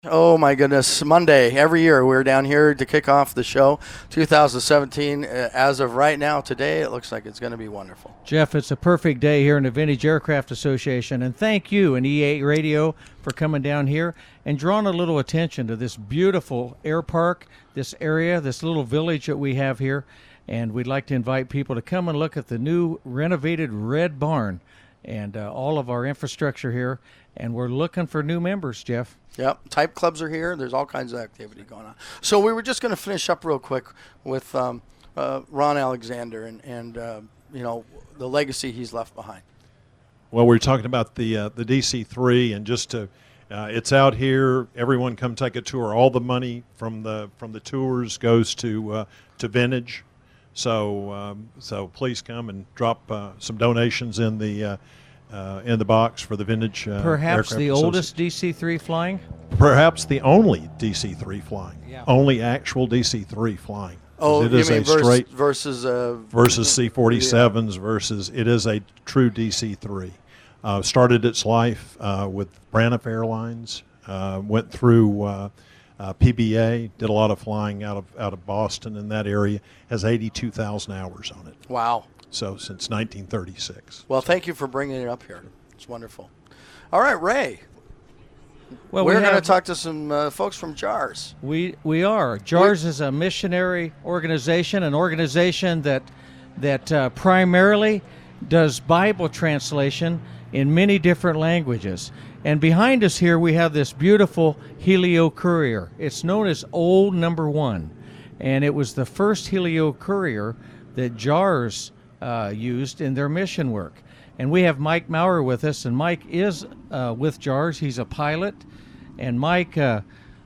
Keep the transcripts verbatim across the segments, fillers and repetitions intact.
Oh my goodness, Monday. Every year we're down here to kick off the show. two thousand seventeen, uh, as of right now, today, it looks like it's going to be wonderful. Jeff, it's a perfect day here in the Vintage Aircraft Association, and thank you and E eight Radio for coming down here and drawing a little attention to this beautiful air park, this area, this little village that we have here, and we'd like to invite people to come and look at the new renovated Red Barn and uh, all of our infrastructure here, and we're looking for new members, Jeff. Yep, type clubs are here. There's all kinds of activity going on. So we were just going to finish up real quick with um, uh, Ron Alexander and, and uh, you know, the legacy he's left behind. Well, we're talking about the uh, the D C three, and just to, uh, it's out here. Everyone come take a tour. All the money from the from the tours goes to uh, to Vintage. So um, so please come and drop uh, some donations in the uh, uh, in the box for the Vintage. Uh, Perhaps Aircraft the oldest D C three flying. Perhaps the only D C three flying. Yeah. Only actual D C three flying. Oh, it you is mean a versus straight versus, uh, versus C forty-sevens versus it is a true D C three. Uh, started its life uh, with Braniff Airlines. Uh, went through uh, uh, P B A. Did a lot of flying out of out of Boston and that area. Has eighty-two thousand hours on it. Wow. So since nineteen thirty-six. Well, thank you for bringing it up here. It's wonderful. All right, Ray. Well, We're we going to have- talk to some uh, folks from JARS. We we are. JARS is a missionary organization, an organization that that uh, primarily does Bible translation in many different languages. And behind us here we have this beautiful Helio Courier. It's known as Old Number One, and it was the first Helio Courier that JARS uh, used in their mission work. And we have Mike Maurer with us, and Mike is uh, with JARS. He's a pilot. And Mike, uh,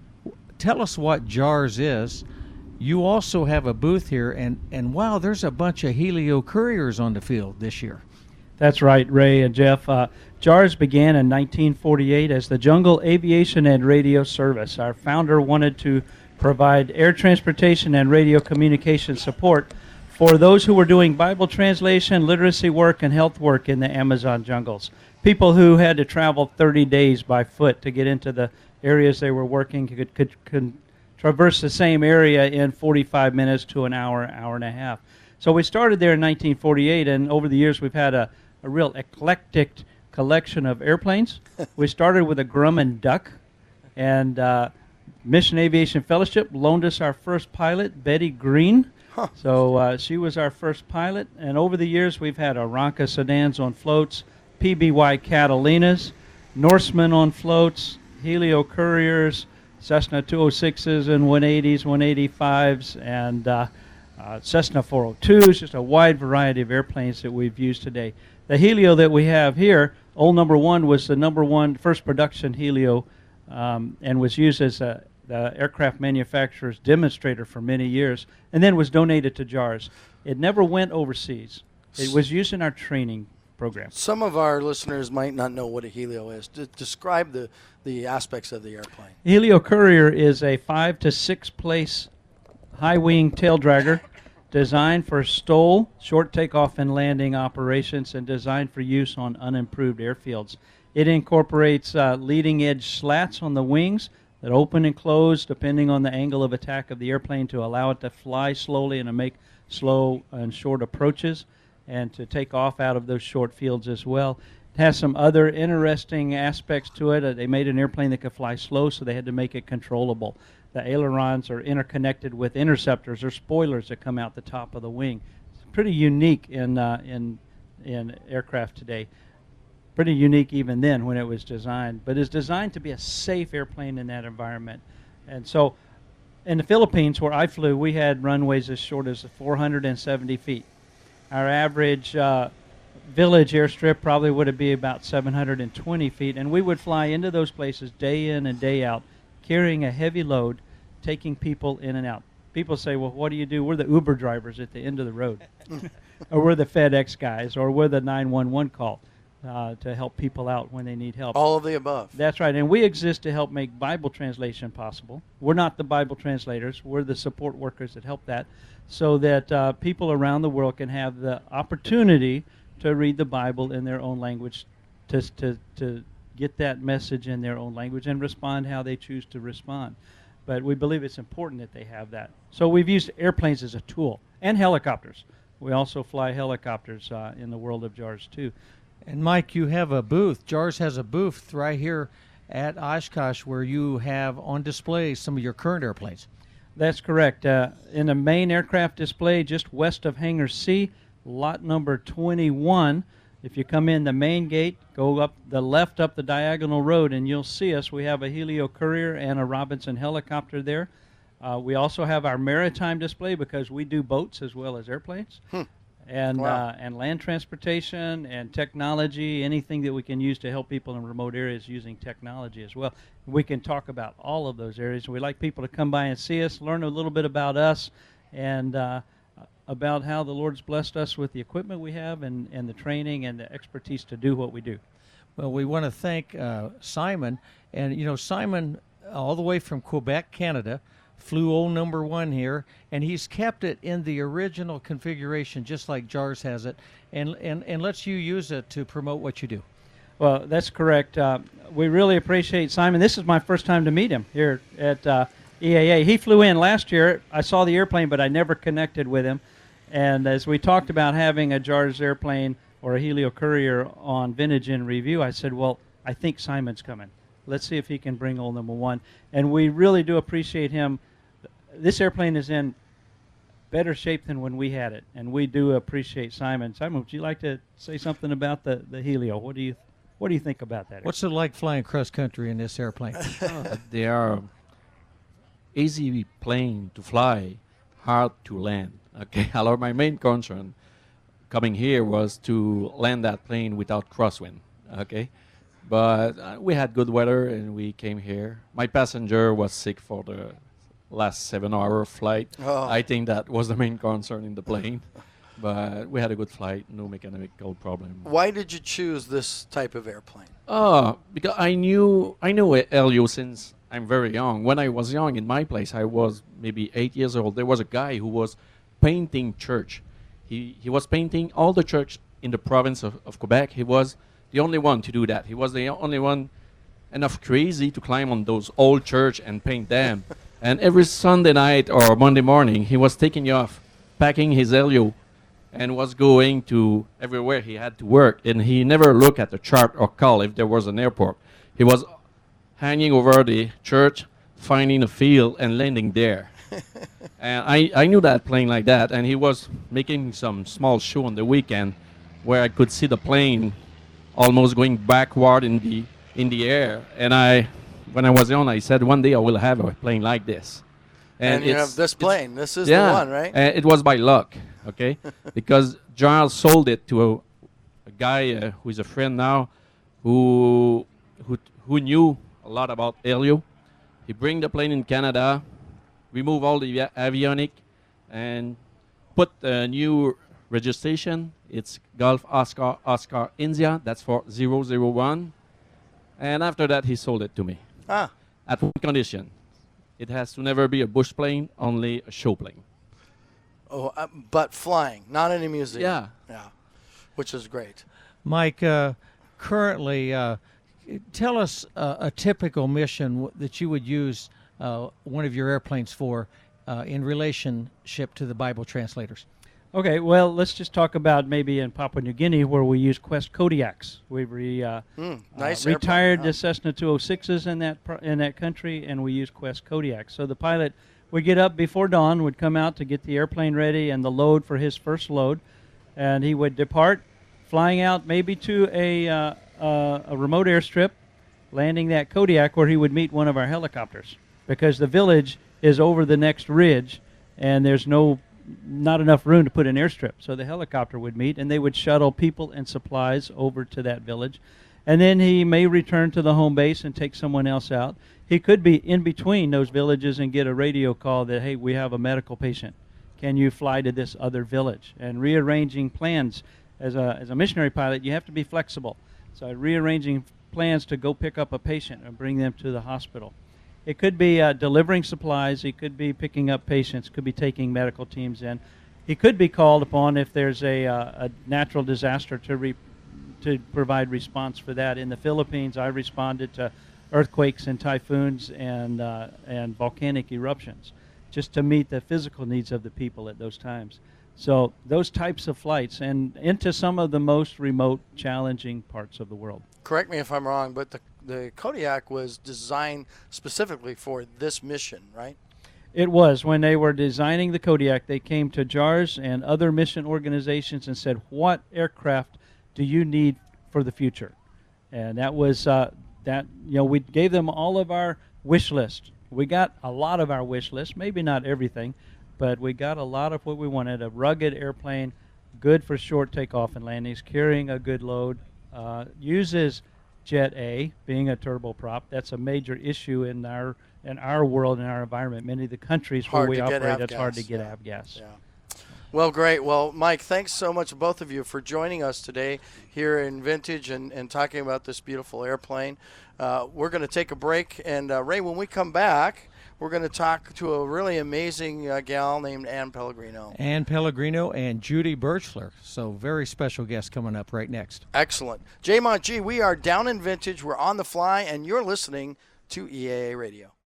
tell us what JARS is. You also have a booth here, and, and wow, there's a bunch of Helio Couriers on the field this year. That's right, Ray and Jeff. Uh, JARS began in nineteen forty-eight as the Jungle Aviation and Radio Service. Our founder wanted to provide air transportation and radio communication support for those who were doing Bible translation, literacy work, and health work in the Amazon jungles. People who had to travel thirty days by foot to get into the areas they were working could, could, could traverse the same area in forty-five minutes to an hour, hour and a half. So we started there in nineteen forty-eight, and over the years we've had a, a real eclectic collection of airplanes. We started with a Grumman Duck, and uh, Mission Aviation Fellowship loaned us our first pilot, Betty Green. Huh. So uh, she was our first pilot, and over the years we've had Aranca sedans on floats, P B Y Catalinas, Norseman on floats, Helio Couriers, Cessna two oh sixes and one eighties, one eighty-fives, and uh, uh, Cessna four oh twos, just a wide variety of airplanes that we've used today. The Helio that we have here, Old Number One, was the number one first production Helio um, and was used as a the aircraft manufacturer's demonstrator for many years, and then was donated to JARS. It never went overseas. It was used in our training program. Some of our listeners might not know what a Helio is. D- describe the, the aspects of the airplane. Helio Courier is a five to six place high wing tail dragger designed for STOL, short takeoff and landing operations, and designed for use on unimproved airfields. It incorporates uh, leading edge slats on the wings that open and close depending on the angle of attack of the airplane to allow it to fly slowly and to make slow and short approaches and to take off out of those short fields as well. It has some other interesting aspects to it. Uh, they made an airplane that could fly slow, so they had to make it controllable. The ailerons are interconnected with interceptors or spoilers that come out the top of the wing. It's pretty unique in uh, in in aircraft today. Pretty unique even then when it was designed, but it's designed to be a safe airplane in that environment. And so in the Philippines, where I flew, we had runways as short as four hundred seventy feet. Our average uh, village airstrip probably would be about seven hundred twenty feet, and we would fly into those places day in and day out, carrying a heavy load, taking people in and out. People say, well, what do you do? We're the Uber drivers at the end of the road, or we're the FedEx guys, or we're the nine one one call. Uh, to help people out when they need help. All of the above. That's right, and we exist to help make Bible translation possible. We're not the Bible translators. We're the support workers that help that, so that uh, people around the world can have the opportunity to read the Bible in their own language, to to to get that message in their own language and respond how they choose to respond. But we believe it's important that they have that. So we've used airplanes as a tool, and helicopters. We also fly helicopters uh, in the world of JARS too. And Mike, you have a booth. JARS has a booth right here at Oshkosh where you have on display some of your current airplanes. That's correct. Uh, in the main aircraft display just west of Hangar C, lot number twenty-one, if you come in the main gate, go up the left up the diagonal road, and you'll see us. We have a Helio Courier and a Robinson helicopter there. Uh, we also have our maritime display because we do boats as well as airplanes. Hmm. And, Wow. uh, and land transportation and technology, anything that we can use to help people in remote areas using technology as well. We can talk about all of those areas. We like people to come by and see us, learn a little bit about us, and uh, about how the Lord's blessed us with the equipment we have and, and the training and the expertise to do what we do. Well, we want to thank uh, Simon. And, you know, Simon, all the way from Quebec, Canada, flew old number one here, and he's kept it in the original configuration, just like JARS has it, and, and, and lets you use it to promote what you do. Well, that's correct. Uh, we really appreciate Simon. This is my first time to meet him here at uh, E A A. He flew in last year. I saw the airplane, but I never connected with him. And as we talked about having a JARS airplane or a Helio Courier on Vintage in Review, I said, well, I think Simon's coming. Let's see if he can bring old number one. And we really do appreciate him. This airplane is in better shape than when we had it, and we do appreciate Simon. Simon, would you like to say something about the, the Helio? What do you what do you think about that? What's it like flying cross country in this airplane? Uh, they are easy plane to fly, hard to land. Okay, alors my main concern coming here was to land that plane without crosswind. Okay, but uh, we had good weather and we came here. My passenger was sick for the last seven-hour flight. Oh. I think that was the main concern in the plane. But we had a good flight, no mechanical problem. Why did you choose this type of airplane? Oh, because I knew I knew Helio since I'm very young. When I was young, in my place, I was maybe eight years old. There was a guy who was painting church. He he was painting all the church in the province of, of Quebec. He was the only one to do that. He was the only one enough crazy to climb on those old church and paint them. And every Sunday night or Monday morning, he was taking off, packing his Helio, and was going to everywhere he had to work. And he never looked at the chart or call if there was an airport. He was hanging over the church, finding a field, and landing there. And I, I knew that plane like that. And he was making some small show on the weekend where I could see the plane almost going backward in the in the air. And I, when I was young, I said, one day I will have a plane like this. And, you it's- have this it's- plane. This is yeah, the one, right? uh, it was by luck, okay? Because Charles sold it to a, a guy uh, who is a friend now, who who who knew a lot about Helio. He bring the plane in Canada, remove all the avia- avionic, and put a new registration. It's Golf Oscar Oscar India. That's for zero zero one. And after that, he sold it to me Ah, at one condition. It has to never be a bush plane, only a show plane. oh, uh, but flying, not in a museum. Yeah. Yeah, which is great. Mike, uh, currently, uh, tell us uh, a typical mission w- that you would use uh, one of your airplanes for uh, in relationship to the Bible translators. Okay, well, let's just talk about maybe in Papua New Guinea where we use Quest Kodiaks. We've re, uh, Mm, uh, nice retired airplane, the Cessna two oh sixes in that pro- in that country, and we use Quest Kodiaks. So the pilot would get up before dawn, would come out to get the airplane ready and the load for his first load, and he would depart, flying out maybe to a uh, uh, a remote airstrip, landing that Kodiak where he would meet one of our helicopters, because the village is over the next ridge, and there's no not enough room to put an airstrip. So the helicopter would meet, and they would shuttle people and supplies over to that village. And then he may return to the home base and take someone else out. He could be in between those villages and get a radio call that, hey, we have a medical patient. Can you fly to this other village? And rearranging plans. As a, as a missionary pilot, you have to be flexible. So rearranging plans to go pick up a patient and bring them to the hospital. It could be uh, delivering supplies. He could be picking up patients. Could be taking medical teams in. He could be called upon if there's a, uh, a natural disaster to re- to provide response for that. In the Philippines, I responded to earthquakes and typhoons and uh, and volcanic eruptions, just to meet the physical needs of the people at those times. So those types of flights, and into some of the most remote, challenging parts of the world. Correct me if I'm wrong, but the the Kodiak was designed specifically for this mission, right? It was. When they were designing the Kodiak, they came to J A R S and other mission organizations and said, what aircraft do you need for the future? And that was uh, that, you know, we gave them all of our wish list. We got a lot of our wish list, maybe not everything, but we got a lot of what we wanted. A rugged airplane, good for short takeoff and landings, carrying a good load, uh, uses Jet A, being a turboprop. That's a major issue in our in our world, in our environment. Many of the countries Hard where we to get operate, it's hard avgas, to get yeah. avgas. Yeah. Well, great. Well, Mike, thanks so much, both of you, for joining us today here in Vintage and, and talking about this beautiful airplane. Uh, we're going to take a break. And, uh, Ray, when we come back, we're going to talk to a really amazing uh, gal named Ann Pellegrino. Ann Pellegrino and Judy Birchler. So very special guest coming up right next. Excellent. J Mont G, we are down in Vintage. We're on the fly, and you're listening to E A A Radio.